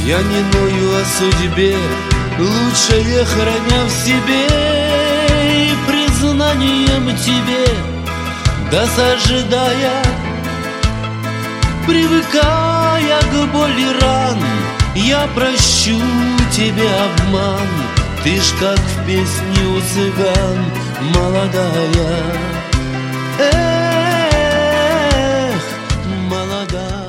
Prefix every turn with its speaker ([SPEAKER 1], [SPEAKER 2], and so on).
[SPEAKER 1] Я не ною о судьбе, лучшее храня в себе, и признанием тебе досаждая, привыкая к боли ран, я прощу тебе обман. Ты ж как в песне у цыган молодая, эх, молодая.